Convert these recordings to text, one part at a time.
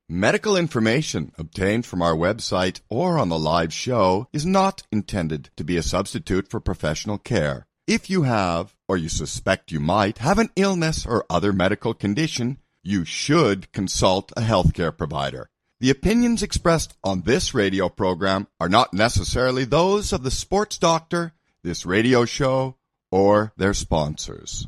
Medical information obtained from our website or on the live show is not intended to be a substitute for professional care. If you have, or you suspect you might, have an illness or other medical condition, you should consult a healthcare provider. The opinions expressed on this radio program are not necessarily those of the sports doctor, this radio show, or their sponsors.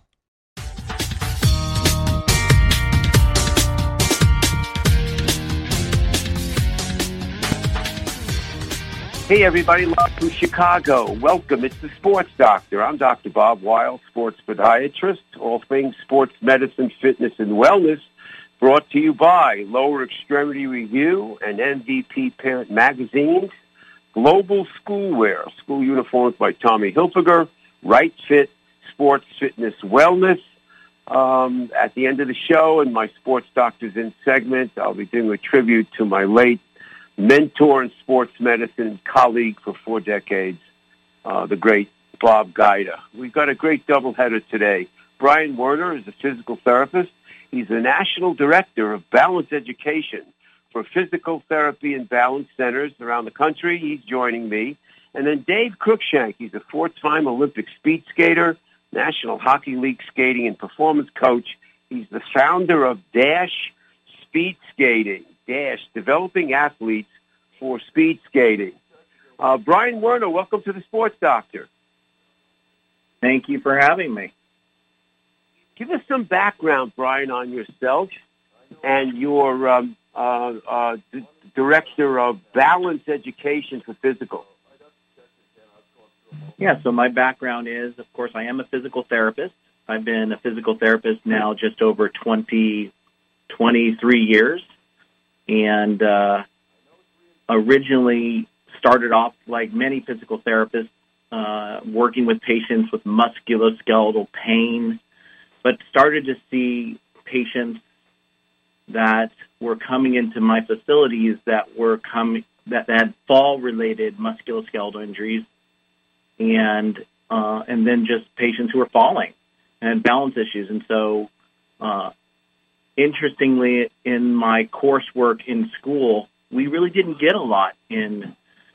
Hey, everybody, live from Chicago. Welcome. It's the Sports Doctor. I'm Dr. Bob Weil, sports podiatrist, all things sports medicine, fitness, and wellness, brought to you by Lower Extremity Review and MVP Parent Magazines, Global Schoolwear, school uniforms by Tommy Hilfiger, Right Fit, Sports Fitness Wellness. At the end of the show, in my Sports Doctors In segment, I'll be doing a tribute to my late mentor in sports medicine, colleague for 4 decades, the great Bob Guida. We've got a great doubleheader today. Brian Werner is a physical therapist. He's the National Director of Balance Education for Physical Therapy and Balance Centers around the country. He's joining me. And then Dave Cruikshank, he's a 4-time Olympic speed skater, National Hockey League skating and performance coach. He's the founder of Dash Speed Skating. Dash, developing athletes for speed skating. Brian Werner, welcome to the Sports Doctor. Thank you for having me. Give us some background, Brian, on yourself and your director of Balance Education for Physical. Yeah, so my background is, of course, I am a physical therapist. I've been a physical therapist now just over 23 years. And originally started off like many physical therapists, working with patients with musculoskeletal pain, but started to see patients that were coming into my facilities that had fall-related musculoskeletal injuries, and then just patients who were falling and had balance issues. And so interestingly, in my coursework in school, we really didn't get a lot in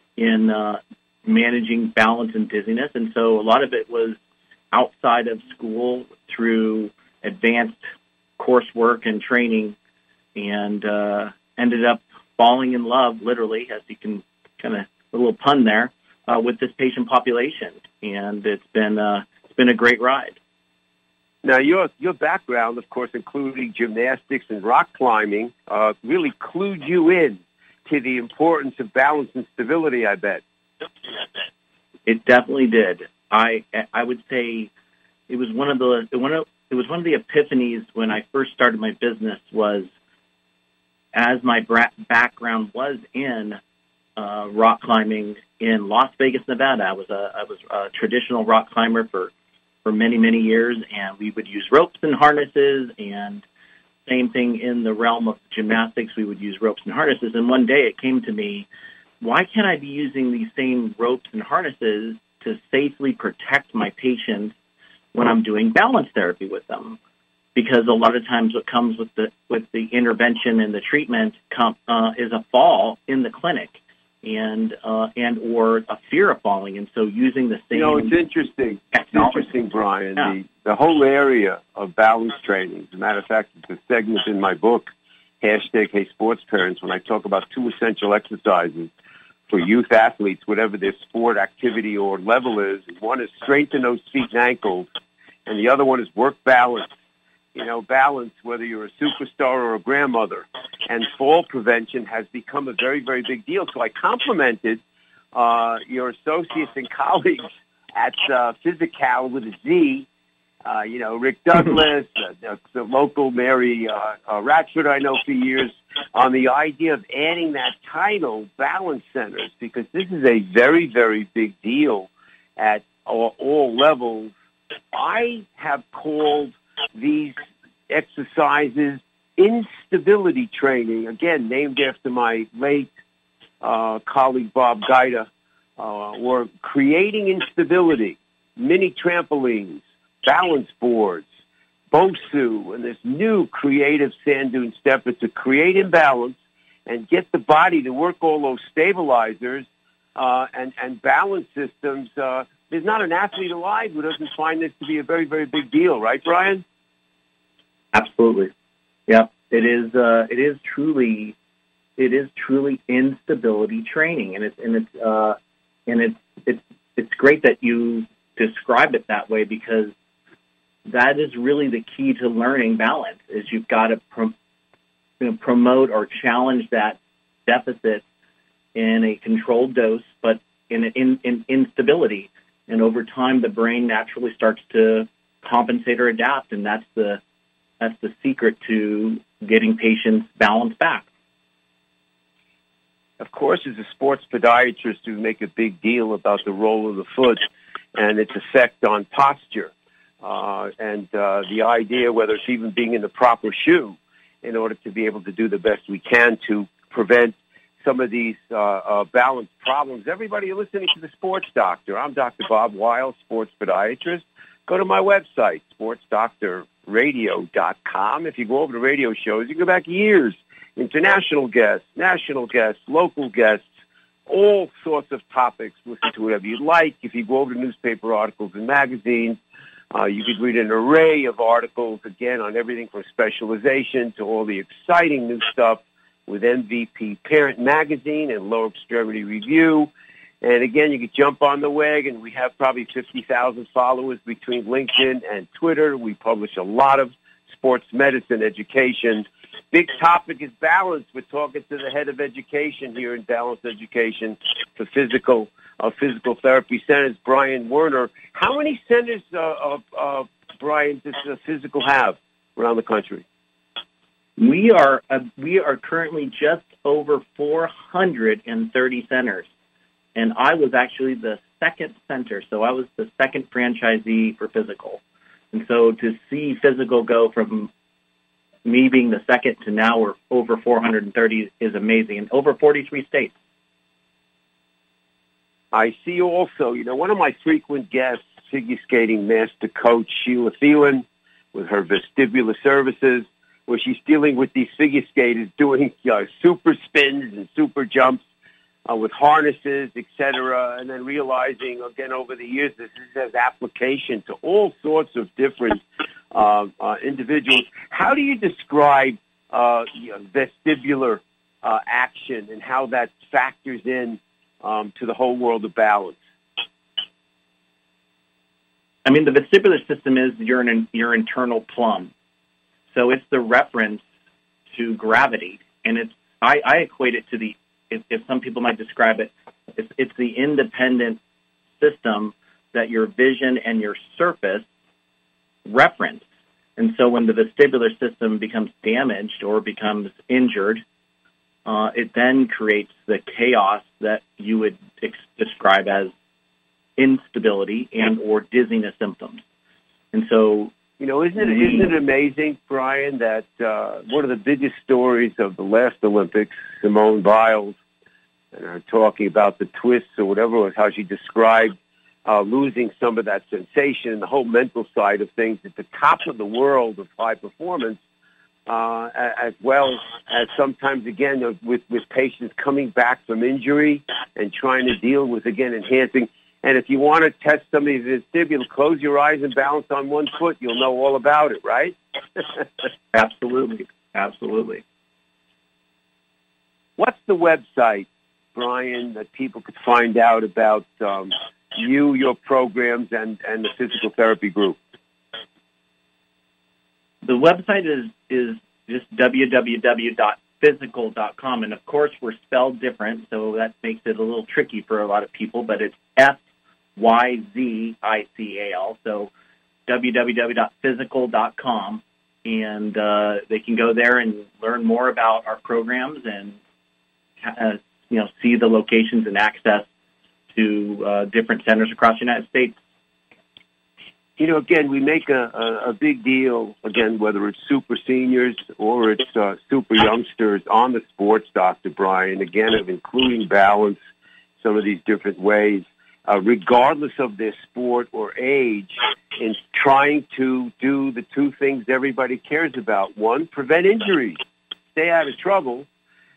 managing balance and dizziness, and so a lot of it was outside of school through advanced coursework and training, and ended up falling in love, literally, as you can kind of a little pun there, with this patient population, and it's been a great ride. Now, your background, of course, including gymnastics and rock climbing, really clued you in to the importance of balance and stability, I bet. It definitely did. I would say it was one of the epiphanies when I first started my business. Was as my background was in rock climbing in Las Vegas, Nevada. I was a traditional rock climber for many, many years, and we would use ropes and harnesses, and same thing in the realm of gymnastics, we would use ropes and harnesses. And one day it came to me, why can't I be using these same ropes and harnesses to safely protect my patients when I'm doing balance therapy with them? Because a lot of times what comes with the intervention and the treatment is a fall in the clinic, and or a fear of falling, and so using the same. It's interesting. It's interesting, Brian. Yeah. The whole area of balance training. As a matter of fact, it's a segment in my book, #Hey Sports Parents, when I talk about 2 essential exercises for youth athletes, whatever their sport, activity, or level is. One is strengthen those feet and ankles, and the other one is work balance. Balance, whether you're a superstar or a grandmother. And fall prevention has become a very, very big deal. So I complimented your associates and colleagues at Physical with a Z, Rick Douglas, the local Mary Ratford I know for years, on the idea of adding that title, Balance Centers, because this is a very, very big deal at all levels. I have called these exercises instability training, again, named after my late colleague Bob Guida. We're creating instability, mini trampolines, balance boards, BOSU, and this new creative sand dune stepper to create imbalance and get the body to work all those stabilizers and balance systems. There's not an athlete alive who doesn't find this to be a very, very big deal, right, Brian? Absolutely. Yeah, it is truly instability training, and it's great that you describe it that way, because that is really the key to learning balance. Is you've got to promote or challenge that deficit in a controlled dose, but in instability. And over time, the brain naturally starts to compensate or adapt, and that's the secret to getting patients balanced back. Of course, as a sports podiatrist, we make a big deal about the role of the foot and its effect on posture, and the idea whether it's even being in the proper shoe in order to be able to do the best we can to prevent some of these balance problems. Everybody, you're listening to The Sports Doctor. I'm Dr. Bob Weil, sports podiatrist. Go to my website, sportsdoctorradio.com. If you go over to radio shows, you go back years. International guests, national guests, local guests, all sorts of topics. Listen to whatever you'd like. If you go over to newspaper articles and magazines, you could read an array of articles, again, on everything from specialization to all the exciting new stuff with MVP Parent Magazine and Lower Extremity Review. And again, you could jump on the wagon. We have probably 50,000 followers between LinkedIn and Twitter. We publish a lot of sports medicine education. Big topic is balance. We're talking to the head of education here in Balance Education for physical therapy centers, Brian Werner. How many centers, Brian, does physical have around the country? We are currently just over 430 centers, and I was actually the second center, so I was the second franchisee for physical. And so to see physical go from me being the second to now we're over 430 is amazing, in over 43 states. I see also, one of my frequent guests, figure skating master coach Sheila Thielen, with her vestibular services, where she's dealing with these figure skaters doing super spins and super jumps with harnesses, etc., and then realizing, again, over the years, this has application to all sorts of different individuals. How do you describe vestibular action and how that factors in to the whole world of balance? I mean, the vestibular system is your internal plumb. So it's the reference to gravity, and I equate it to if some people might describe it, it's the independent system that your vision and your surface reference. And so when the vestibular system becomes damaged or becomes injured, it then creates the chaos that you would describe as instability and or dizziness symptoms. And so, isn't it amazing, Brian, that one of the biggest stories of the last Olympics, Simone Biles, and her talking about the twists or whatever it was, how she described losing some of that sensation and the whole mental side of things at the top of the world of high performance, as well as sometimes, again, with patients coming back from injury and trying to deal with, again, enhancing. And if you want to test somebody's vestibular, close your eyes and balance on one foot. You'll know all about it, right? Absolutely. Absolutely. What's the website, Brian, that people could find out about you, your programs, and the physical therapy group? The website is just www.physical.com, and of course we're spelled different, so that makes it a little tricky for a lot of people, but it's FYZICAL, so www.physical.com, and they can go there and learn more about our programs and see the locations and access to different centers across the United States. Again, we make a big deal, again, whether it's super seniors or it's super youngsters, on the Sports Doctor, Brian, again, of including balance, some of these different ways, regardless of their sport or age, in trying to do the two things everybody cares about. One, prevent injuries, stay out of trouble,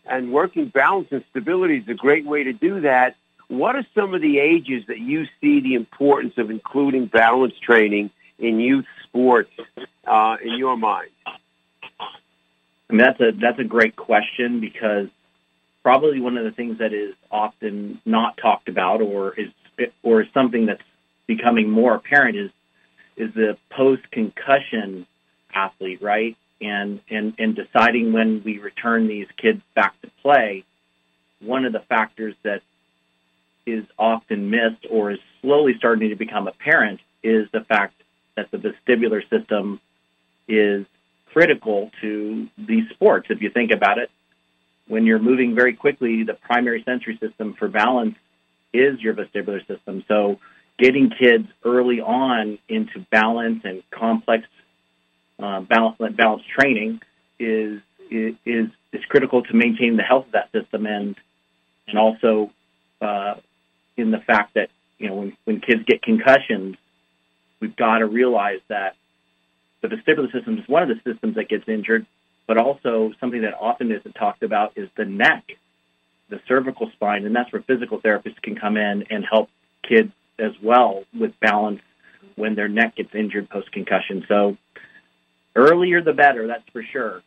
and working balance and stability is a great way to do that. What are some of the ages that you see the importance of including balance training in youth sports in your mind? And that's a great question, because probably one of the things that is often not talked about, or is something that's becoming more apparent, is the post-concussion athlete, right? And deciding when we return these kids back to play. One of the factors that is often missed, or is slowly starting to become apparent, is the fact that the vestibular system is critical to these sports. If you think about it, when you're moving very quickly, the primary sensory system for balance is your vestibular system. So getting kids early on into balance and complex balance training is critical to maintain the health of that system, and also in the fact that, you know, when kids get concussions, we've got to realize that the vestibular system is one of the systems that gets injured, but also something that often isn't talked about is the neck, the cervical spine, and that's where physical therapists can come in and help kids as well with balance when their neck gets injured post-concussion. So earlier the better, that's for sure.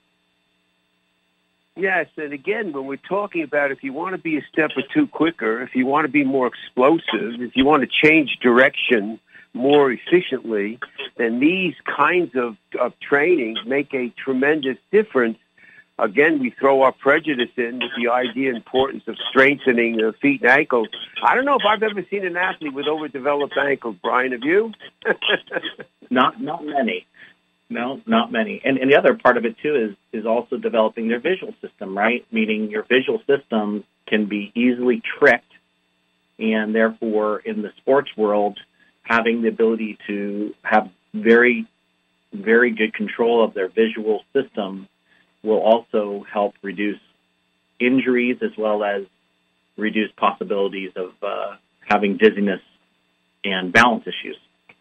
Yes, and again, when we're talking about if you want to be a step or two quicker, if you want to be more explosive, if you want to change direction more efficiently, then these kinds of trainings make a tremendous difference. Again, we throw our prejudice in with the idea and importance of strengthening the feet and ankles. I don't know if I've ever seen an athlete with overdeveloped ankles, Brian. Have you? Not many. No, not many. And the other part of it, too, is also developing their visual system, right? Meaning your visual system can be easily tricked, and therefore in the sports world, having the ability to have very, very good control of their visual system will also help reduce injuries as well as reduce possibilities of having dizziness and balance issues.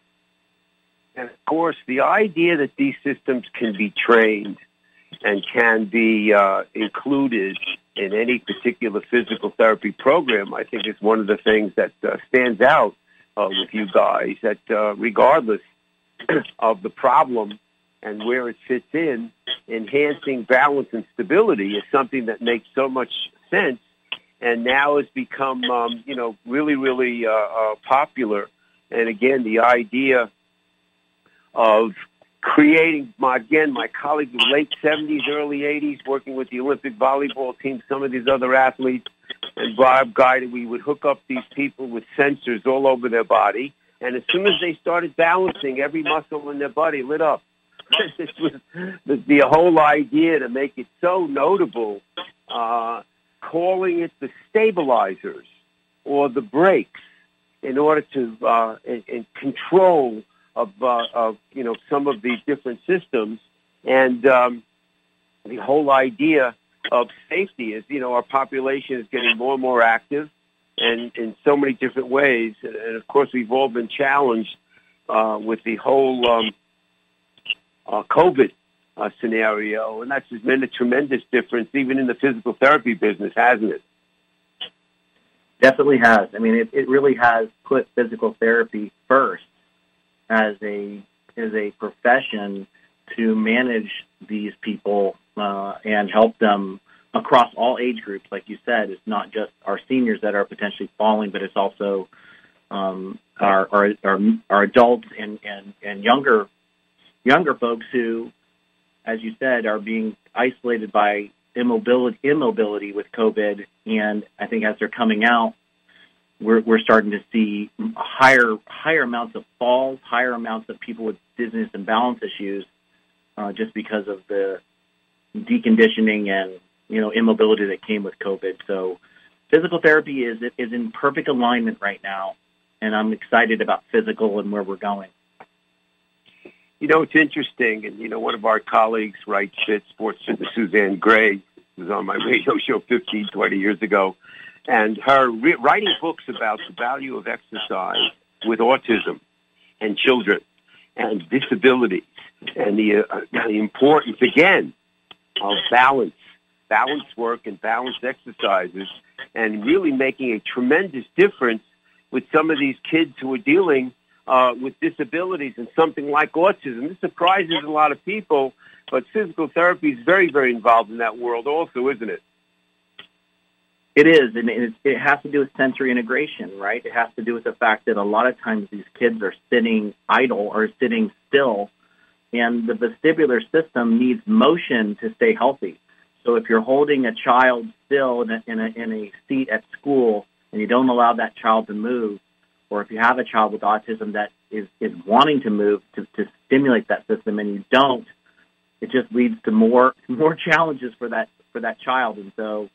And, of course, the idea that these systems can be trained and can be included in any particular physical therapy program, I think is one of the things that stands out with you guys, that regardless of the problem and where it fits in, enhancing balance and stability is something that makes so much sense and now has become, really, really popular. And, again, the idea of creating, my colleagues in the late 70s, early 80s, working with the Olympic volleyball team, some of these other athletes, and Bob guided, we would hook up these people with sensors all over their body, and as soon as they started balancing, every muscle in their body lit up. This was the whole idea to make it so notable, calling it the stabilizers or the brakes in order to in control of some of these different systems. And the whole idea of safety is, our population is getting more and more active and in so many different ways. And of course, we've all been challenged with the whole COVID scenario, and that's been a tremendous difference even in the physical therapy business, hasn't it? Definitely has. I mean, it really has put physical therapy first as a profession to manage these people and help them across all age groups. Like you said, it's not just our seniors that are potentially falling, but it's also our adults and younger folks who, as you said, are being isolated by immobility with COVID. And I think as they're coming out, we're starting to see higher amounts of falls, higher amounts of people with dizziness and balance issues, just because of the deconditioning and immobility that came with COVID. So physical therapy is in perfect alignment right now, and I'm excited about physical and where we're going. It's interesting, and one of our colleagues, Right Fit Sports Fitness, Suzanne Gray, was on my radio show 15, 20 years ago, and her writing books about the value of exercise with autism and children and disabilities and the importance, again, of balance balance work and balance exercises, and really making a tremendous difference with some of these kids who are dealing with disabilities and something like autism. This surprises a lot of people, but physical therapy is very, very involved in that world also, isn't it? It is, and it has to do with sensory integration, right? It has to do with the fact that a lot of times these kids are sitting idle or sitting still, and the vestibular system needs motion to stay healthy. So if you're holding a child still in a seat at school and you don't allow that child to move, or if you have a child with autism that is wanting to move to stimulate that system and you don't, it just leads to more challenges for that child. And so,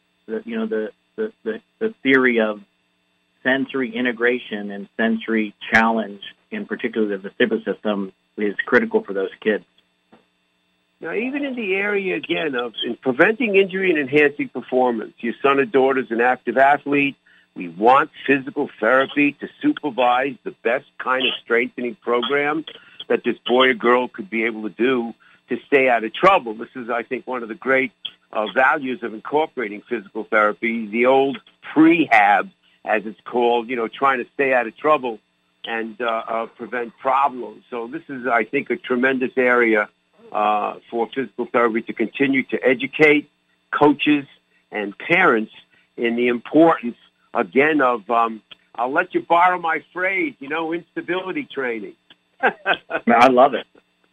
the theory of sensory integration and sensory challenge, in particular the vestibular system, is critical for those kids. Now, even in the area, again, of in preventing injury and enhancing performance, your son or daughter is an active athlete. We want physical therapy to supervise the best kind of strengthening program that this boy or girl could be able to do to stay out of trouble. This is, I think, one of the great values of incorporating physical therapy, the old prehab, as it's called, trying to stay out of trouble and prevent problems. So this is, I think, a tremendous area for physical therapy to continue to educate coaches and parents in the importance, again, of, I'll let you borrow my phrase, instability training. I love it.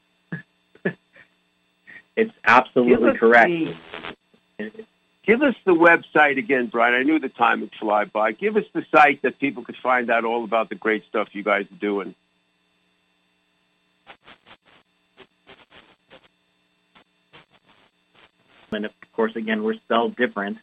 It's absolutely correct. Give us the website again, Brian. I knew the time would fly by. Give us the site that people could find out all about the great stuff you guys are doing. And, of course, again, we're spelled different,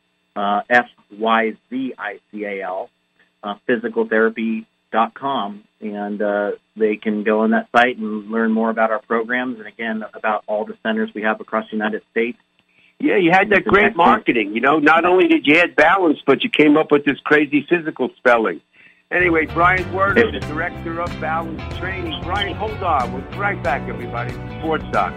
FYZICAL, physicaltherapy.com, and they can go on that site and learn more about our programs and, again, about all the centers we have across the United States. Yeah, you had that great marketing. Not only did you add balance, but you came up with this crazy physical spelling. Anyway, Brian Werner, the Director of Balance Training. Brian, hold on. We'll be right back, everybody. Sports Doc.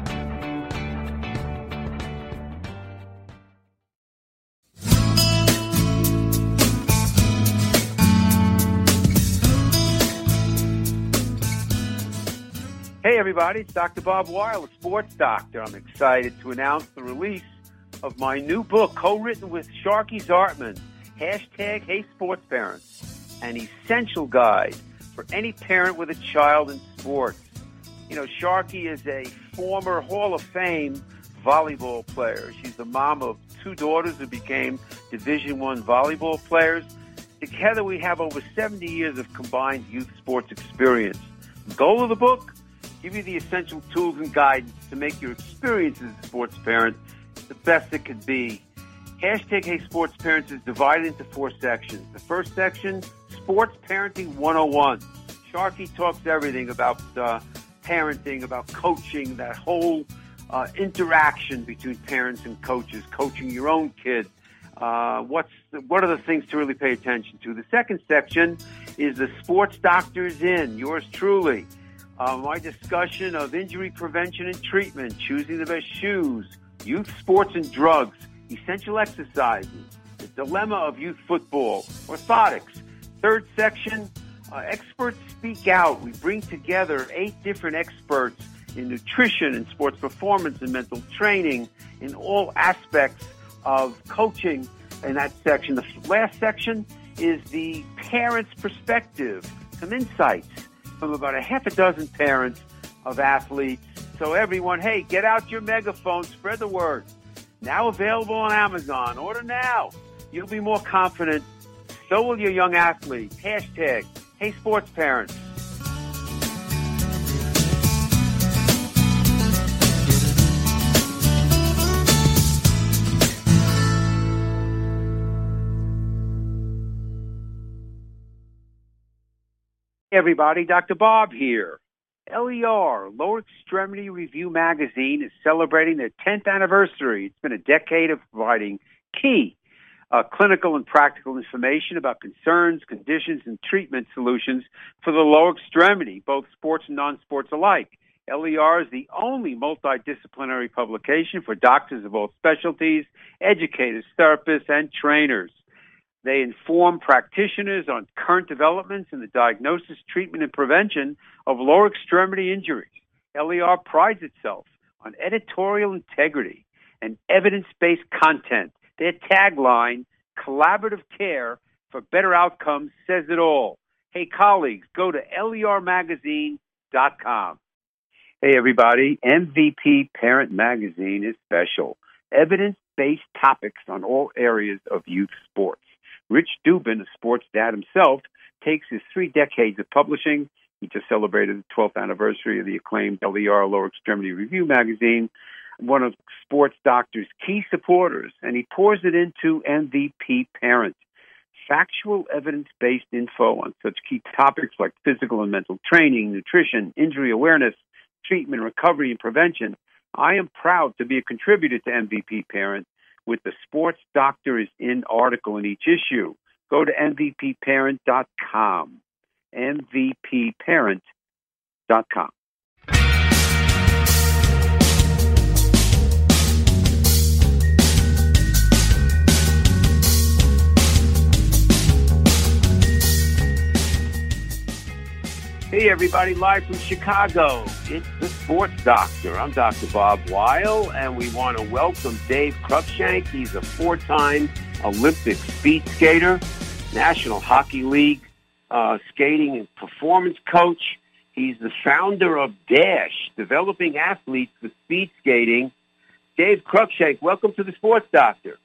Hey, everybody, it's Dr. Bob Weil, a sports doctor. I'm excited to announce the release of my new book, co-written with Sharky Zartman, #HeySportsParents, an essential guide for any parent with a child in sports. Sharky is a former Hall of Fame volleyball player. She's the mom of 2 daughters who became Division I volleyball players. Together, we have over 70 years of combined youth sports experience. The goal of the book? Give you the essential tools and guidance to make your experience as a sports parent the best it could be. #HeySportsParents is divided into 4 sections. The first section, Sports Parenting 101. Sharky talks everything about parenting, about coaching, that whole interaction between parents and coaches, coaching your own kid. What are the things to really pay attention to? The second section is the Sports Doctor's In, yours truly. My discussion of injury prevention and treatment, choosing the best shoes, youth sports and drugs, essential exercises, the dilemma of youth football, orthotics. Third section, experts speak out. We bring together 8 different experts in nutrition and sports performance and mental training in all aspects of coaching in that section. The last section is the parent's perspective, some insights from about a half a dozen parents of athletes. So everyone, hey, get out your megaphone, spread the word. Now available on Amazon. Order now. You'll be more confident. So will your young athletes. #HeySportsParents. Hey everybody, Dr. Bob here. LER, Lower Extremity Review Magazine, is celebrating their 10th anniversary. It's been a decade of providing key clinical and practical information about concerns, conditions, and treatment solutions for the lower extremity, both sports and non-sports alike. LER is the only multidisciplinary publication for doctors of all specialties, educators, therapists, and trainers. They inform practitioners on current developments in the diagnosis, treatment, and prevention of lower extremity injuries. LER prides itself on editorial integrity and evidence-based content. Their tagline, collaborative care for better outcomes, says it all. Hey, colleagues, go to lermagazine.com. Hey, everybody, MVP Parent Magazine is special. Evidence-based topics on all areas of youth sports. Rich Dubin, a sports dad himself, takes his 3 decades of publishing. He just celebrated the 12th anniversary of the acclaimed LER Lower Extremity Review magazine, one of Sports Doctor's key supporters, and he pours it into MVP Parent. Factual, evidence-based info on such key topics like physical and mental training, nutrition, injury awareness, treatment, recovery, and prevention. I am proud to be a contributor to MVP Parent with the Sports Doctor is in article in each issue. Go to mvpparent.com. mvpparent.com. Hey, everybody, live from Chicago. It's the Sports Doctor. I'm Dr. Bob Weil, and we want to welcome Dave Cruikshank. He's a 4-time Olympic speed skater, National Hockey League skating and performance coach. He's the founder of Dash, developing athletes for speed skating. Dave Cruikshank, welcome to the Sports Doctor.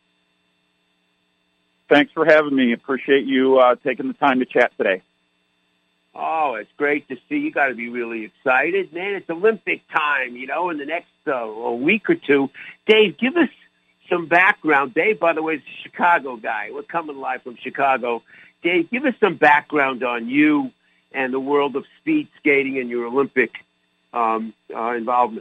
Thanks for having me. Appreciate you taking the time to chat today. Oh, it's great to see. You got to be really excited. Man, it's Olympic time, in the next a week or two. Dave, give us some background. Dave, by the way, is a Chicago guy. We're coming live from Chicago. Dave, give us some background on you and the world of speed skating and your Olympic involvement.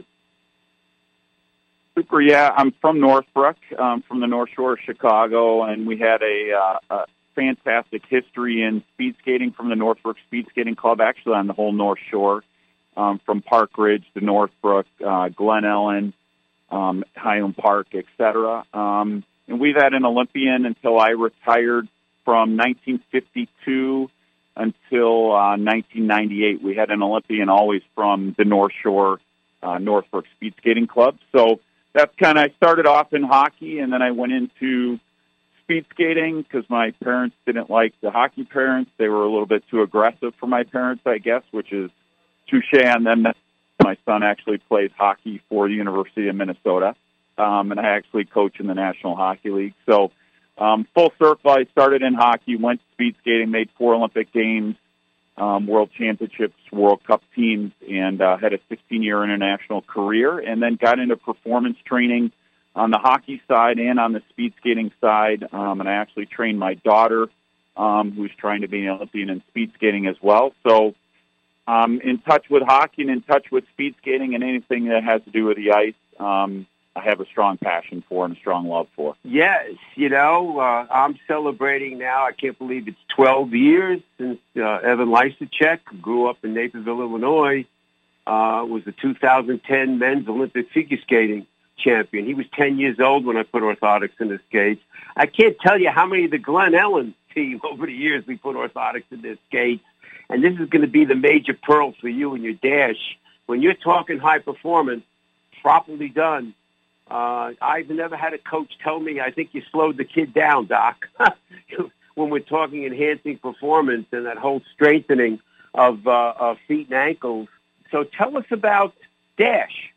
Super, yeah. I'm from Northbrook, from the North Shore of Chicago, and we had a fantastic history in speed skating from the Northbrook Speed Skating Club, actually on the whole North Shore, from Park Ridge to Northbrook, Glen Ellen, Highland Park, etc. And we've had an Olympian until I retired from 1952 until 1998. We had an Olympian always from the North Shore Northbrook Speed Skating Club. So that's I started off in hockey, and then I went into speed skating because my parents didn't like the hockey parents. They were a little bit too aggressive for my parents, I guess, which is touche on them. My son actually plays hockey for the University of Minnesota, and I actually coach in the National Hockey League. So full circle, I started in hockey, went to speed skating, made 4 Olympic Games, World Championships, World Cup teams, and had a 16-year international career, and then got into performance training on the hockey side and on the speed skating side, and I actually trained my daughter, who's trying to be an Olympian in speed skating as well. So in touch with hockey and in touch with speed skating and anything that has to do with the ice, I have a strong passion for and a strong love for. Yes, I'm celebrating now, I can't believe it's 12 years since Evan Lysacek, who grew up in Naperville, Illinois, was the 2010 men's Olympic figure skating champion. He was 10 years old when I put orthotics in his skates. I can't tell you how many of the Glen Ellen team over the years we put orthotics in their skates. And this is going to be the major pearl for you and your Dash. When you're talking high performance, properly done, I've never had a coach tell me, I think you slowed the kid down, Doc. When we're talking enhancing performance and that whole strengthening of feet and ankles. So tell us about Dash.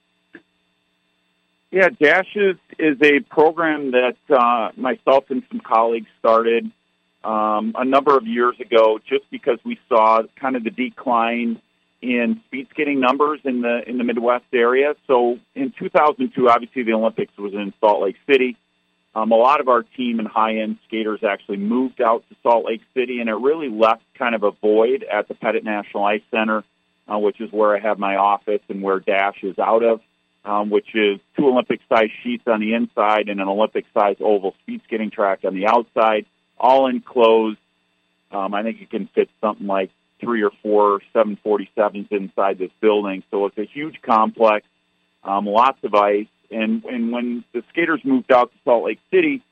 Yeah, Dash is a program that myself and some colleagues started a number of years ago just because we saw kind of the decline in speed skating numbers in the Midwest area. So in 2002, obviously the Olympics was in Salt Lake City. A lot of our team and high-end skaters actually moved out to Salt Lake City, and it really left kind of a void at the Pettit National Ice Center, which is where I have my office and where Dash is out of. Which is 2 Olympic-sized sheets on the inside and an Olympic-sized oval speed skating track on the outside, all enclosed. I think it can fit something like 3 or 4 747s inside this building. So it's a huge complex, lots of ice. And when the skaters moved out to Salt Lake City,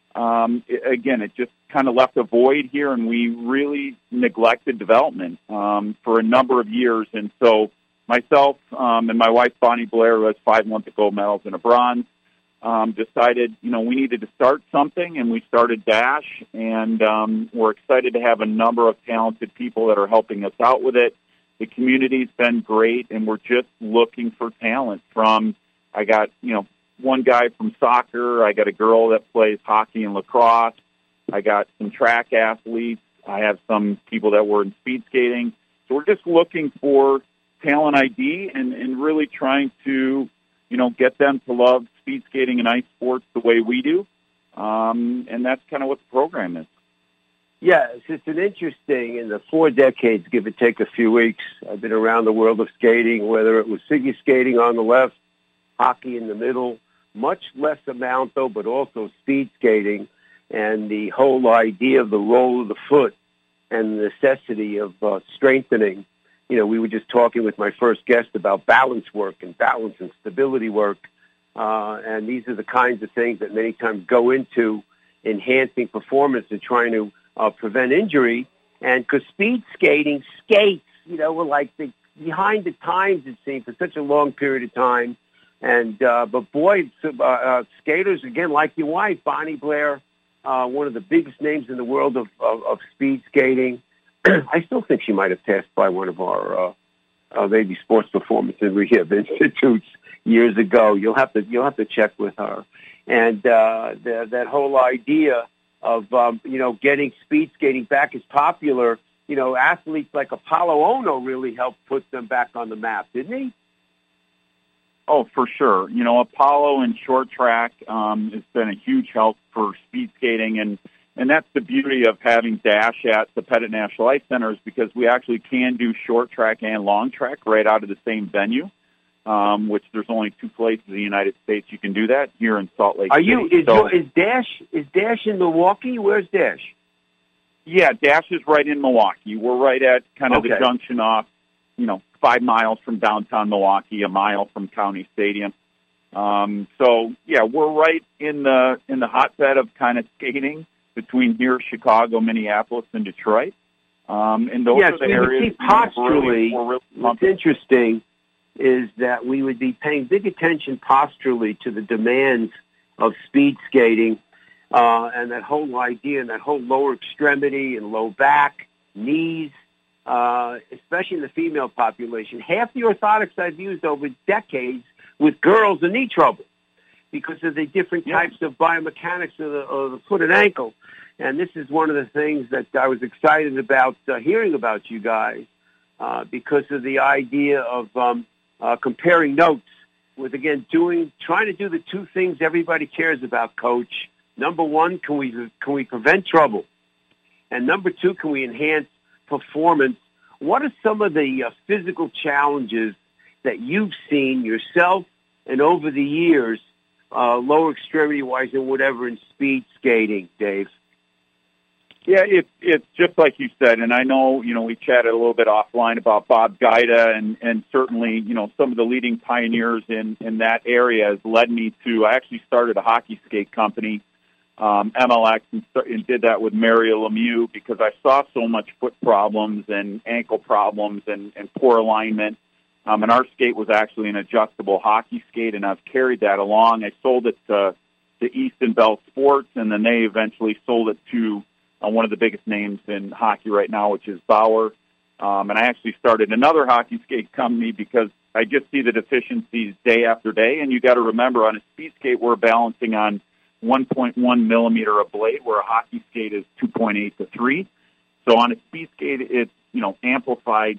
it just kind of left a void here, and we really neglected development for a number of years. And so myself and my wife, Bonnie Blair, who has 5 Olympic gold medals and a bronze, decided, we needed to start something, and we started Dash, and we're excited to have a number of talented people that are helping us out with it. The community's been great, and we're just looking for talent I got, one guy from soccer. I got a girl that plays hockey and lacrosse. I got some track athletes. I have some people that were in speed skating. So we're just looking for talent ID and really trying to, get them to love speed skating and ice sports the way we do. And that's kind of what the program is. Yeah, it's an interesting, in the 4 decades, give or take a few weeks, I've been around the world of skating, whether it was figure skating on the left, hockey in the middle, much less amount, though, but also speed skating, and the whole idea of the role of the foot and the necessity of strengthening. We were just talking with my first guest about balance work and balance and stability work, and these are the kinds of things that many times go into enhancing performance and trying to prevent injury. And because speed skating, skates, were like behind the times, it seemed, for such a long period of time. And but boy, skaters, again, like your wife, Bonnie Blair, one of the biggest names in the world of speed skating. I still think she might have passed by one of our maybe sports performance and rehab institutes years ago. You'll have to check with her. And that whole idea of getting speed skating back as popular. Athletes like Apollo Ono really helped put them back on the map, didn't he? Oh, for sure. Apollo and short track has been a huge help for speed skating, and that's the beauty of having Dash at the Pettit National Ice Center, is because we actually can do short track and long track right out of the same venue, which there's only 2 places in the United States you can do that, here in Salt Lake City. Is Dash in Milwaukee? Where's Dash? Yeah, Dash is right in Milwaukee. We're right at kind of the junction off, 5 miles from downtown Milwaukee, a mile from County Stadium. So yeah, we're right in the hotbed of kind of skating between here, Chicago, Minneapolis, and Detroit. And those are the areas. Posturally, what's interesting is that we would be paying big attention posturally to the demands of speed skating, and that whole idea, and that whole lower extremity and low back, knees. Especially in the female population. Half the orthotics I've used over decades with girls in knee trouble because of the different types of biomechanics of the foot and ankle. And this is one of the things that I was excited about hearing about you guys because of the idea of comparing notes with, again, trying to do the 2 things everybody cares about, Coach. Number 1, can we prevent trouble? And number 2, can we enhance performance? What are some of the physical challenges that you've seen yourself and over the years, lower extremity-wise and whatever, in speed skating, Dave? Yeah, it's just like you said, and I know, we chatted a little bit offline about Bob Gaida, and certainly, some of the leading pioneers in that area has led me to, I actually started a hockey skate company, MLX, and did that with Mario Lemieux because I saw so much foot problems and ankle problems and poor alignment. And our skate was actually an adjustable hockey skate, and I've carried that along. I sold it to Easton Bell Sports, and then they eventually sold it to one of the biggest names in hockey right now, which is Bauer. And I actually started another hockey skate company because I just see the deficiencies day after day. And you got to remember, on a speed skate, we're balancing on 1.1 millimeter of blade, where a hockey skate is 2.8 to 3. So on a speed skate, it's, amplified,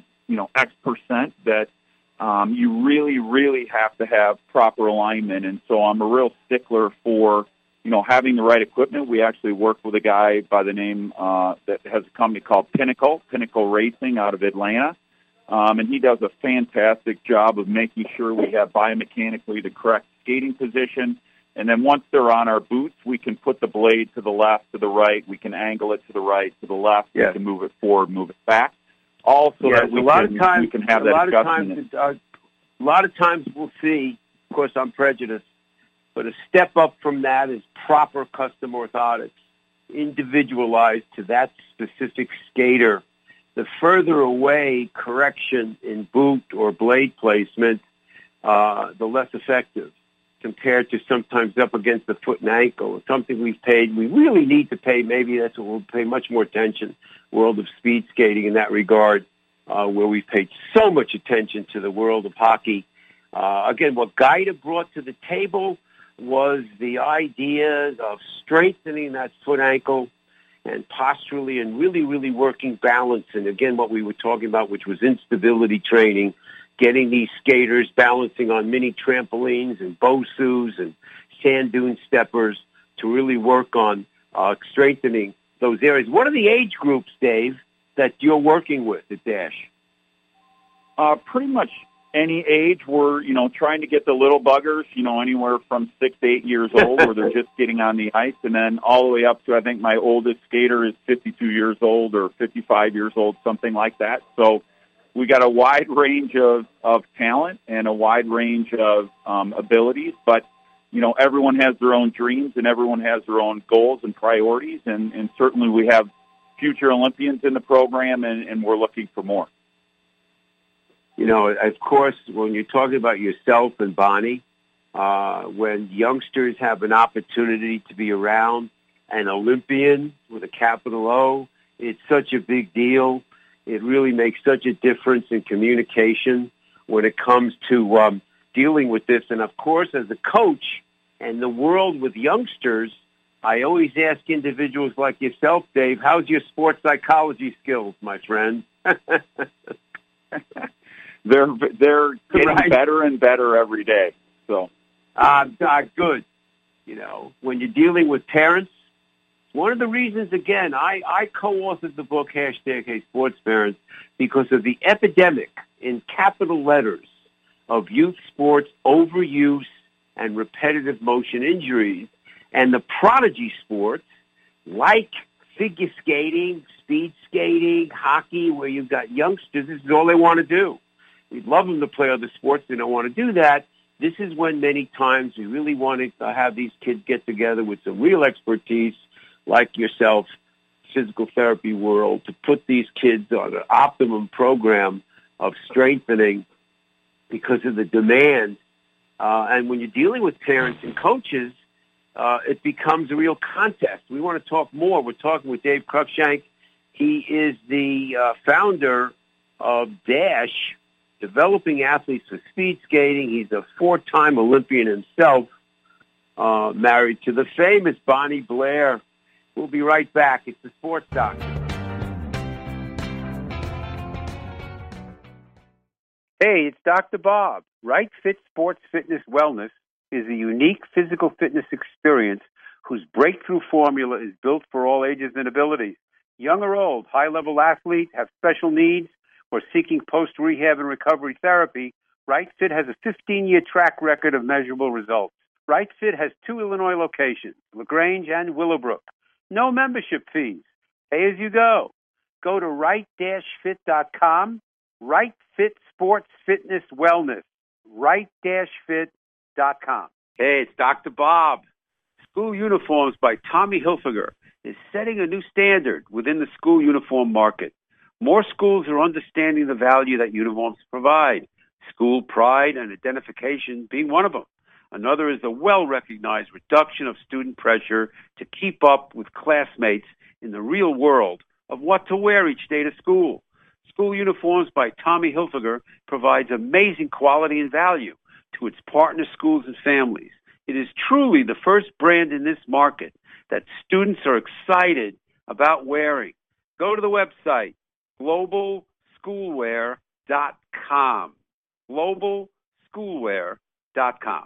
X% that you really, really have to have proper alignment. And so I'm a real stickler for, having the right equipment. We actually work with a guy by the name that has a company called Pinnacle Racing out of Atlanta. And he does a fantastic job of making sure we have biomechanically the correct skating position. And then once they're on our boots, we can put the blade to the left, to the right. We can angle it to the right, to the left. We can move it forward, move it back. all so yes, that we can have that adjustment. A lot of times we'll see, of course I'm prejudiced, but a step up from that is proper custom orthotics, individualized to that specific skater. The further away correction in boot or blade placement, the less effective compared to sometimes up against the foot and ankle. It's something we really need to pay, maybe that's what we'll pay much more attention, world of speed skating in that regard, where we've paid so much attention to the world of hockey. Again, what Gaida brought to the table was the idea of strengthening that foot ankle and posturally and really, really working balance. And again, what we were talking about, which was instability training, getting these skaters balancing on mini trampolines and Bosus and sand dune steppers to really work on strengthening those areas. What are the age groups, Dave, that you're working with at Dash? Pretty much any age. We're, trying to get the little buggers, anywhere from 6 to 8 years old where they're just getting on the ice, and then all the way up to, I think my oldest skater is 52 years old or 55 years old, something like that. So we got a wide range of talent and a wide range of abilities, but, everyone has their own dreams and everyone has their own goals and priorities, and certainly we have future Olympians in the program, and we're looking for more. Of course, when you're talking about yourself and Bonnie, when youngsters have an opportunity to be around an Olympian with a capital O, it's such a big deal. It really makes such a difference in communication when it comes to dealing with this. And, of course, as a coach and the world with youngsters, I always ask individuals like yourself, Dave, how's your sports psychology skills, my friend? They're getting better and better every day. So, good. When you're dealing with parents, one of the reasons, again, I co-authored the book, #Hey Sports Parents, because of the epidemic in capital letters of youth sports overuse and repetitive motion injuries, and the prodigy sports like figure skating, speed skating, hockey, where you've got youngsters, this is all they want to do. We'd love them to play other sports. They don't want to do that. This is when many times we really want to have these kids get together with some real expertise like yourself, physical therapy world, to put these kids on an optimum program of strengthening because of the demand. And when you're dealing with parents and coaches, it becomes a real contest. We want to talk more. We're talking with Dave Cruikshank. He is the founder of Dash, developing athletes for speed skating. He's a 4-time Olympian himself, married to the famous Bonnie Blair. We'll be right back. It's the Sports Doctor. Hey, it's Dr. Bob. Right Fit Sports Fitness Wellness is a unique physical fitness experience whose breakthrough formula is built for all ages and abilities. Young or old, high-level athletes, have special needs, or seeking post-rehab and recovery therapy, Right Fit has a 15-year track record of measurable results. Right Fit has 2 Illinois locations, LaGrange and Willowbrook. No membership fees. Pay as you go. Go to right-fit.com. Right Fit Sports Fitness Wellness. Right-fit.com. Hey, it's Dr. Bob. School Uniforms by Tommy Hilfiger is setting a new standard within the school uniform market. More schools are understanding the value that uniforms provide, school pride and identification being one of them. Another is the well-recognized reduction of student pressure to keep up with classmates in the real world of what to wear each day to school. School Uniforms by Tommy Hilfiger provides amazing quality and value to its partner schools and families. It is truly the first brand in this market that students are excited about wearing. Go to the website, globalschoolwear.com. globalschoolwear.com.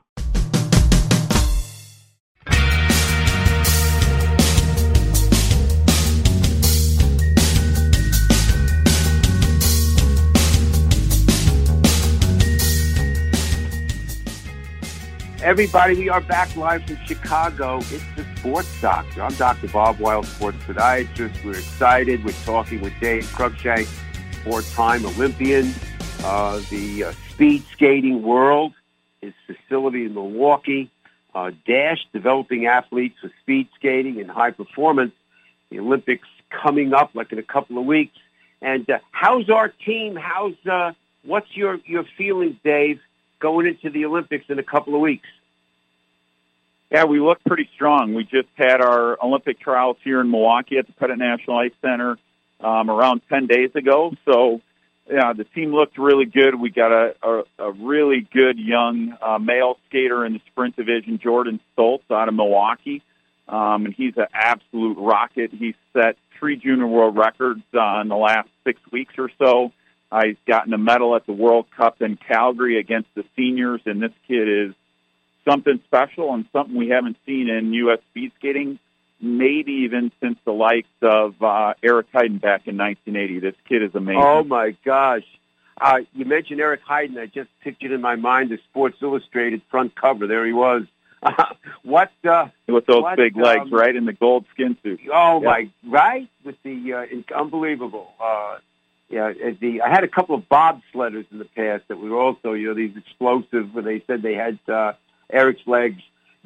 Everybody, we are back live from Chicago. It's the Sports Doctor. I'm Dr. Bob Weil, sports podiatrist. We're excited. We're talking with Dave Cruikshank. four-time Olympian, the speed skating world, his facility in Milwaukee, Dash, developing athletes for speed skating and high performance. The Olympics coming up like in a couple of weeks. And how's our team? What's your feelings, Dave, going into the Olympics in a couple of weeks? Yeah, we look pretty strong. We just had our Olympic trials here in Milwaukee at the Pettit National Ice Center around 10 days ago. So, yeah, the team looked really good. We got a really good young male skater in the sprint division, Jordan Stoltz, out of Milwaukee. And he's an absolute rocket. He's set 3 junior world records in the last 6 weeks or so. He's gotten a medal at the World Cup in Calgary against the seniors, and this kid is something special and something we haven't seen in U.S. speed skating, maybe even since the likes of Eric Heiden back in 1980. This kid is amazing. Oh, my gosh. You mentioned Eric Heiden. I just pictured in my mind the Sports Illustrated front cover. There he was. With those big legs, right, in the gold skin suit. Oh, yeah. Right? With the unbelievable. I had a couple of bobsledders in the past that were also, these explosive, where they said they had Eric's legs.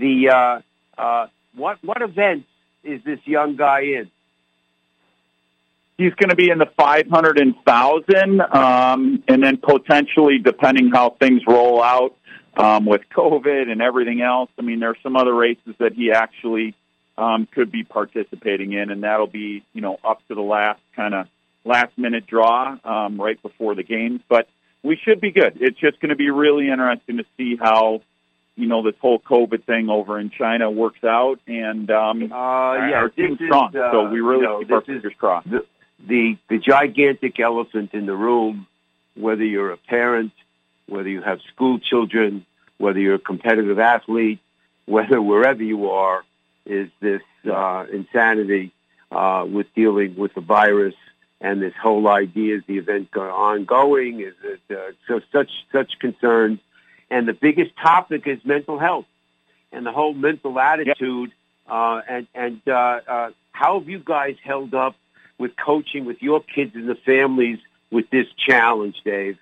What events is this young guy in? He's going to be in the 500 and 1,000, and then potentially, depending how things roll out with COVID and everything else. I mean, there are some other races that he actually could be participating in, and that'll be, up to the last-minute draw right before the games. But we should be good. It's just going to be really interesting to see how this whole COVID thing over in China works out, and our team's strong, so we really keep our fingers crossed. The gigantic elephant in the room, whether you're a parent, whether you have school children, whether you're a competitive athlete, wherever you are, is this insanity with dealing with the virus and this whole idea, is the event ongoing? Is it such concerns? And the biggest topic is mental health and the whole mental attitude. Yep. How have you guys held up with coaching with your kids and the families with this challenge, Dave?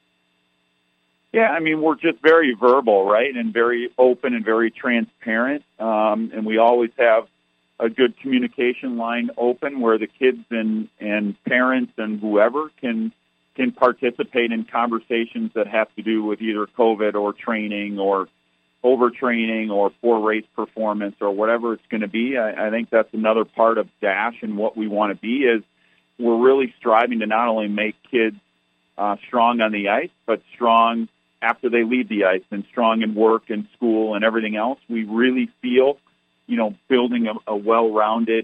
Yeah, I mean, we're just very verbal, right, and very open and very transparent. And we always have a good communication line open where the kids and parents and whoever can participate in conversations that have to do with either COVID or training or overtraining or poor race performance or whatever it's going to be. I think that's another part of Dash and what we want to be is we're really striving to not only make kids strong on the ice, but strong after they leave the ice and strong in work and school and everything else. We really feel, building a well-rounded,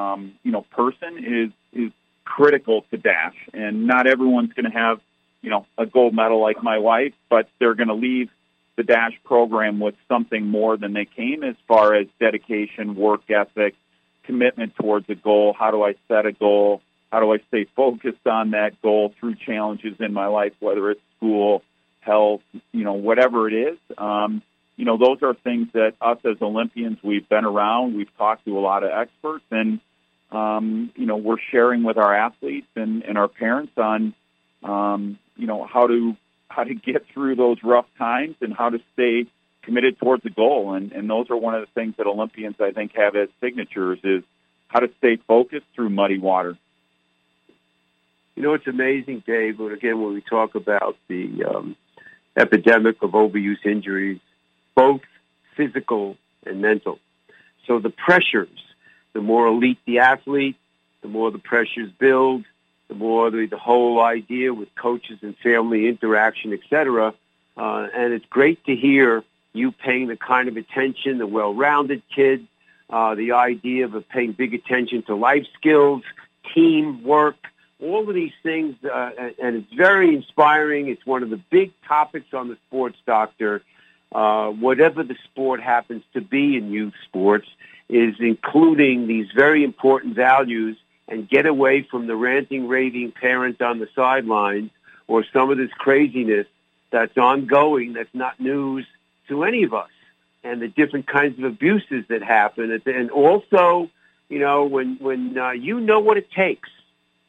person is critical to Dash. And not everyone's going to have, a gold medal like my wife, but they're going to leave the Dash program with something more than they came as far as dedication, work ethic, commitment towards a goal. How do I set a goal? How do I stay focused on that goal through challenges in my life, whether it's school, health, whatever it is. Those are things that us as Olympians, we've been around, we've talked to a lot of experts, and, we're sharing with our athletes and our parents on, how to get through those rough times and how to stay committed towards the goal. And those are one of the things that Olympians, I think, have as signatures is how to stay focused through muddy water. It's amazing, Dave, but again, when we talk about the epidemic of overuse injuries, both physical and mental. So the pressures, the more elite the athlete, the more the pressures build, the more the whole idea with coaches and family interaction, et cetera. And it's great to hear you paying the kind of attention, the well-rounded kid, the idea of paying big attention to life skills, teamwork, all of these things, and it's very inspiring. It's one of the big topics on the Sports Doctor. Whatever the sport happens to be in youth sports is including these very important values and get away from the ranting, raving parent on the sidelines or some of this craziness that's ongoing, that's not news to any of us, and the different kinds of abuses that happen. And also, when you know what it takes,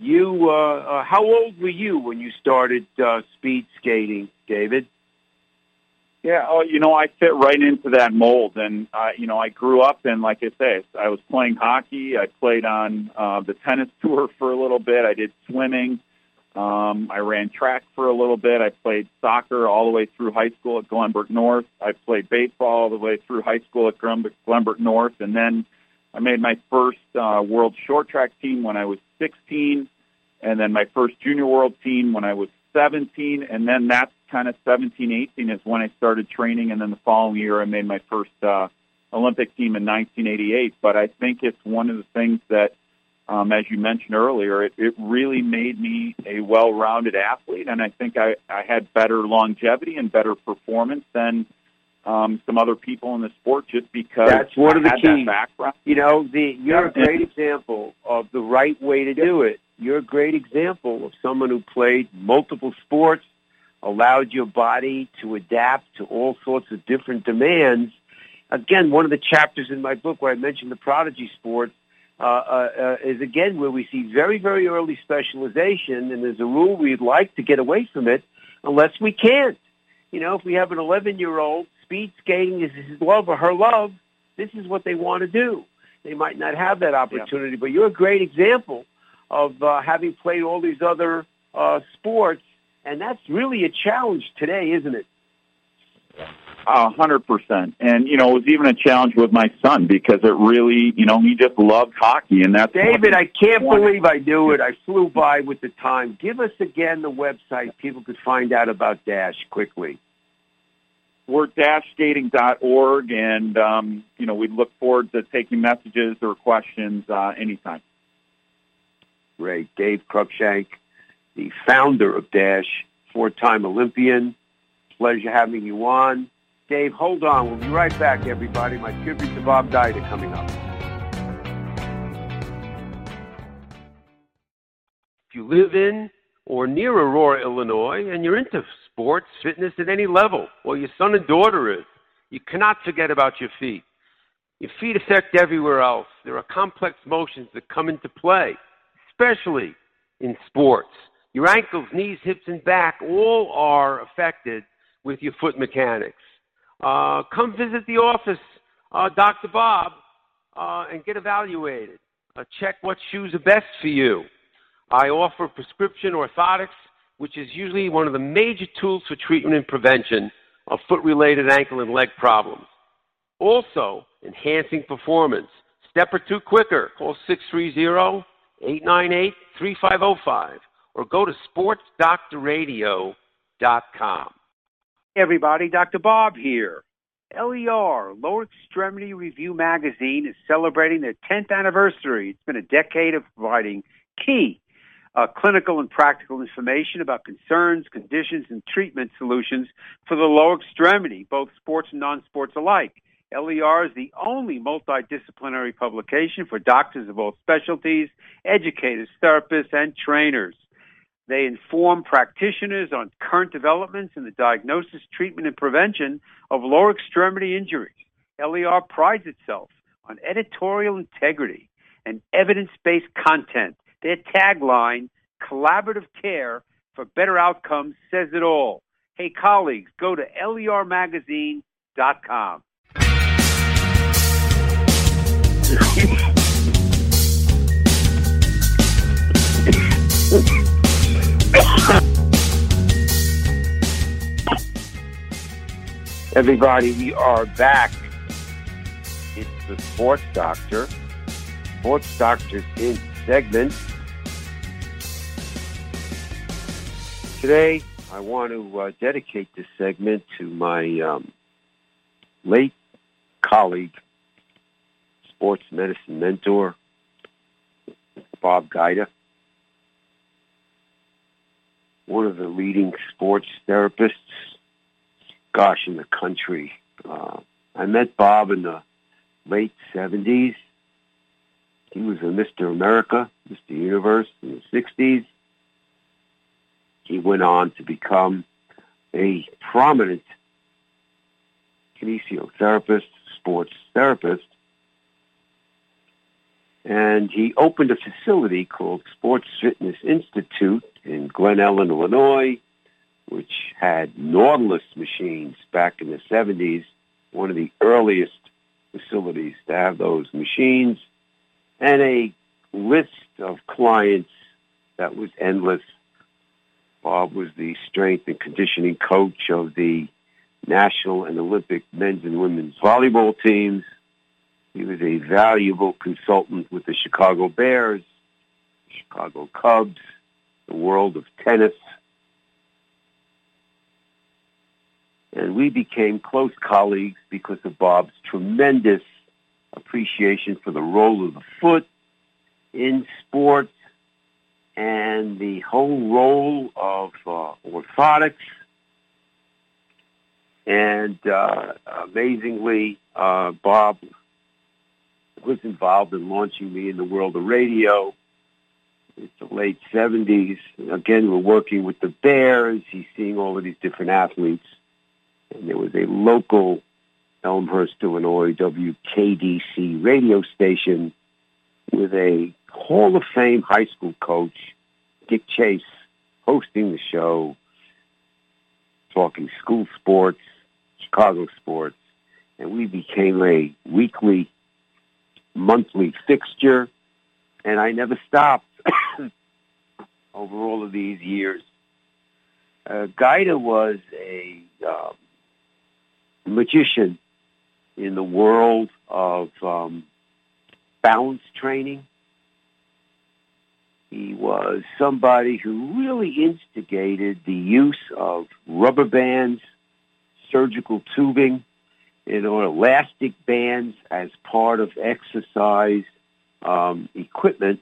how old were you when you started speed skating, David? Yeah, I fit right into that mold, and I grew up in, like I say, I was playing hockey. I played on the tennis tour for a little bit. I did swimming. I ran track for a little bit. I played soccer all the way through high school at Glenbrook North. I played baseball all the way through high school at Glenbrook North, and then I made my first world short track team when I was 16, and then my first junior world team when I was 17, and then that's kind of 17, 18 is when I started training, and then the following year I made my first Olympic team in 1988. But I think it's one of the things that, as you mentioned earlier, it really made me a well-rounded athlete, and I think I had better longevity and better performance than some other people in the sport just because that's one of the keys. That background. You're a great example of the right way to do it. You're a great example of someone who played multiple sports, allowed your body to adapt to all sorts of different demands. Again, one of the chapters in my book where I mentioned the prodigy sports is, again, where we see very, very early specialization, and there's a rule we'd like to get away from it unless we can't. If we have an 11-year-old, speed skating is his love or her love, this is what they want to do. They might not have that opportunity, but you're a great example of having played all these other sports, and that's really a challenge today, isn't it? 100%. And, it was even a challenge with my son because it really, he just loved hockey. And that's David, I can't believe I knew it. I flew by with the time. Give us again the website people could find out about Dash quickly. We're dashskating.org, and, we'd look forward to taking messages or questions anytime. Great. Dave Cruikshank, the founder of Dash, 4-time Olympian. Pleasure having you on. Dave, hold on. We'll be right back, everybody. My tribute to Bob Dyda coming up. If you live in or near Aurora, Illinois, and you're into sports, fitness at any level, or your son and daughter is, you cannot forget about your feet. Your feet affect everywhere else. There are complex motions that come into play, especially in sports. Your ankles, knees, hips, and back all are affected with your foot mechanics. Come visit the office, Dr. Bob, and get evaluated. Check what shoes are best for you. I offer prescription orthotics, which is usually one of the major tools for treatment and prevention of foot-related ankle and leg problems. Also, enhancing performance. Step or two quicker. Call 630-898-3505 or go to sportsdoctorradio.com. Hey everybody, Dr. Bob here. LER, Lower Extremity Review Magazine, is celebrating their 10th anniversary. It's been a decade of providing key clinical and practical information about concerns, conditions, and treatment solutions for the lower extremity, both sports and non-sports alike. LER is the only multidisciplinary publication for doctors of all specialties, educators, therapists, and trainers. They inform practitioners on current developments in the diagnosis, treatment, and prevention of lower extremity injuries. LER prides itself on editorial integrity and evidence-based content. Their tagline, collaborative care for better outcomes, says it all. Hey, colleagues, go to lermagazine.com. Everybody, we are back. It's the Sports Doctor. Sports Doctor's in segment. Today, I want to dedicate this segment to my late colleague, sports medicine mentor, Bob Dyda, one of the leading sports therapists, in the country. I met Bob in the late 70s. He was a Mr. America, Mr. Universe in the 60s. He went on to become a prominent kinesiotherapist, sports therapist. And he opened a facility called Sports Fitness Institute in Glen Ellen, Illinois, which had Nautilus machines back in the 70s, one of the earliest facilities to have those machines, and a list of clients that was endless. Bob was the strength and conditioning coach of the national and Olympic men's and women's volleyball teams. He was a valuable consultant with the Chicago Bears, Chicago Cubs, the world of tennis. And we became close colleagues because of Bob's tremendous appreciation for the role of the foot in sports and the whole role of orthotics. And amazingly, Bob was involved in launching me in the world of radio. It's the late 70s. Again, we're working with the Bears. He's seeing all of these different athletes. And there was a local Elmhurst, Illinois, WKDC radio station with a Hall of Fame high school coach, Dick Chase, hosting the show, talking school sports, Chicago sports. And we became a weekly, monthly fixture, and I never stopped over all of these years. Guida was a magician in the world of balance training. He was somebody who really instigated the use of rubber bands, surgical tubing, or elastic bands as part of exercise equipment.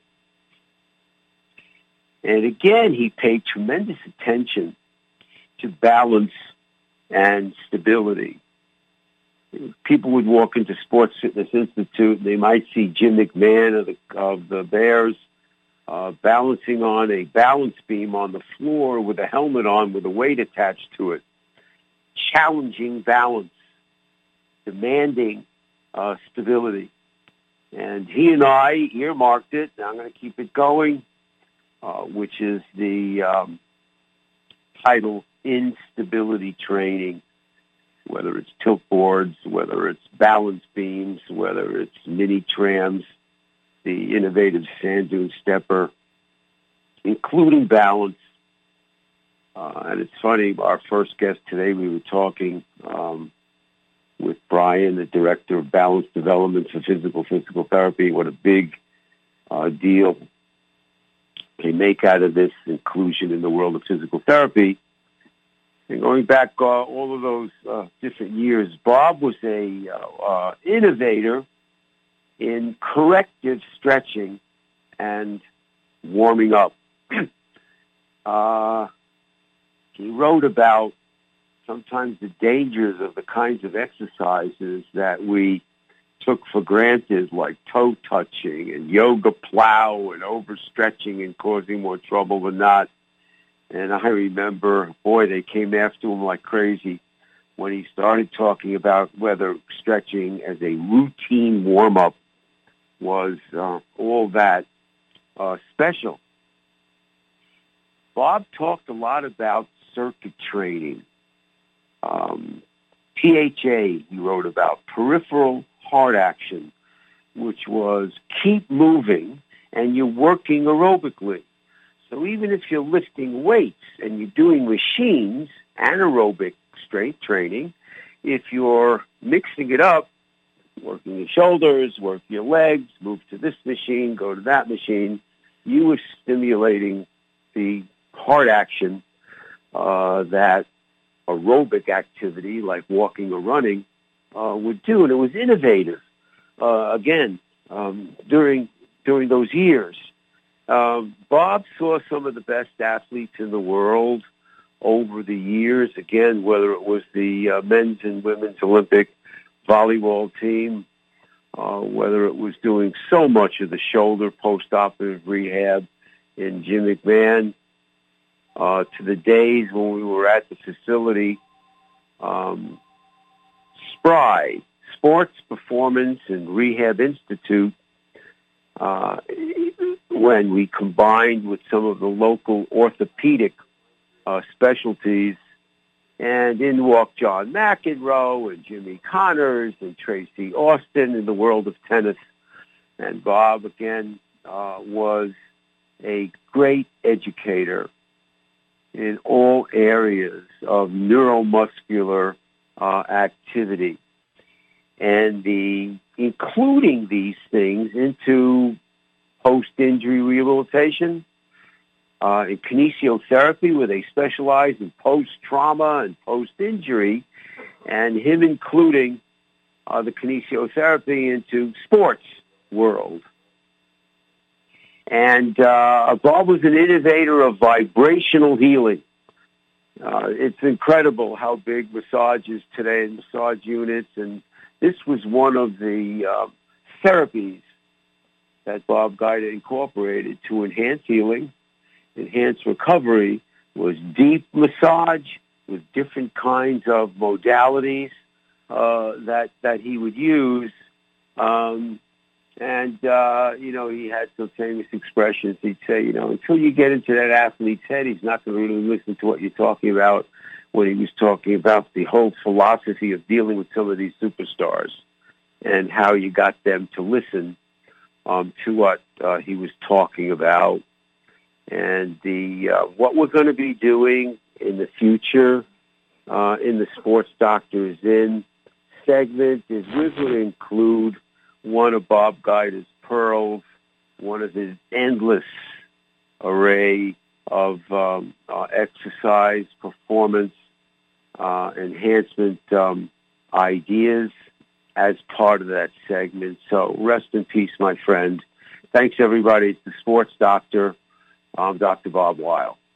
And again, he paid tremendous attention to balance and stability. People would walk into Sports Fitness Institute, and they might see Jim McMahon of the Bears balancing on a balance beam on the floor with a helmet on with a weight attached to it, challenging balance, demanding stability. And he and I earmarked it, and I'm going to keep it going, which is the title Instability Training, whether it's tilt boards, whether it's balance beams, whether it's mini trams, the innovative sand dune stepper, including balance. And it's funny, our first guest today, we were talking with Brian, the director of balance development for physical therapy, what a big deal they make out of this inclusion in the world of physical therapy. And going back all of those different years, Bob was a innovator in corrective stretching and warming up. He wrote about sometimes the dangers of the kinds of exercises that we took for granted, like toe touching and yoga plow and overstretching and causing more trouble than not. And I remember, boy, they came after him like crazy when he started talking about whether stretching as a routine warm-up was all that special. Bob talked a lot about circuit training. PHA, he wrote about, peripheral heart action, which was keep moving and you're working aerobically. So even if you're lifting weights and you're doing machines, anaerobic strength training, if you're mixing it up, working your shoulders, work your legs, move to this machine, go to that machine, you were stimulating the heart action that aerobic activity like walking or running would do. And it was innovative, again, during those years. Bob saw some of the best athletes in the world over the years, again, whether it was the men's and women's Olympic volleyball team, whether it was doing so much of the shoulder post-operative rehab in Jim McMahon, to the days when we were at the facility, SPRI, Sports Performance and Rehab Institute, when we combined with some of the local orthopedic specialties, and in walked John McEnroe and Jimmy Connors and Tracy Austin in the world of tennis. And Bob, again, was a great educator in all areas of neuromuscular activity, and including these things into post-injury rehabilitation, in kinesiotherapy, where they specialize in post-trauma and post-injury, and him including the kinesiotherapy into sports world. And Bob was an innovator of vibrational healing. It's incredible how big massage is today in massage units, and this was one of the therapies that Bob Guida incorporated to enhance healing, enhance recovery, was deep massage with different kinds of modalities that he would use. He had some famous expressions. He'd say, until you get into that athlete's head, he's not going to really listen to what you're talking about, when he was talking about the whole philosophy of dealing with some of these superstars and how you got them to listen to what he was talking about. And what we're going to be doing in the future in the Sports Doctors In segment is we're going to include one of Bob Guida's pearls, one of his endless array of exercise, performance, enhancement ideas as part of that segment. So rest in peace, my friend. Thanks, everybody. It's the Sports Doctor. I'm Dr. Bob Weil.